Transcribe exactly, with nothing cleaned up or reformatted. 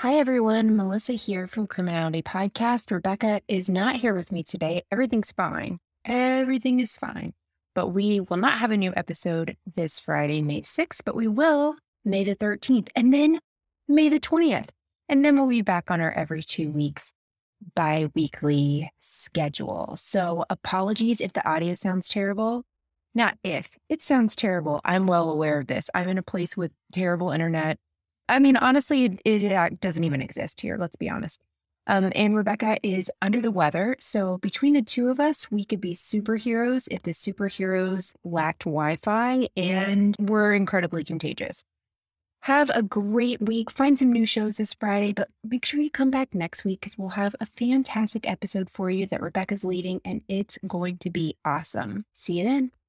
Hi, everyone. Melissa here from Criminality Podcast. Rebecca is not here with me today. Everything's fine. Everything is fine. But we will not have a new episode this Friday, May sixth, but we will May the thirteenth and then May the twentieth. And then we'll be back on our every two weeks bi-weekly schedule. So apologies if the audio sounds terrible. Not if. It sounds terrible. I'm well aware of this. I'm in a place with terrible internet. I mean, honestly, it, it uh, doesn't even exist here. Let's be honest. Um, and Rebecca is under the weather. So between the two of us, we could be superheroes if the superheroes lacked Wi-Fi and were incredibly contagious. Have a great week. Find some new shows this Friday, but make sure you come back next week because we'll have a fantastic episode for you that Rebecca's leading, and it's going to be awesome. See you then.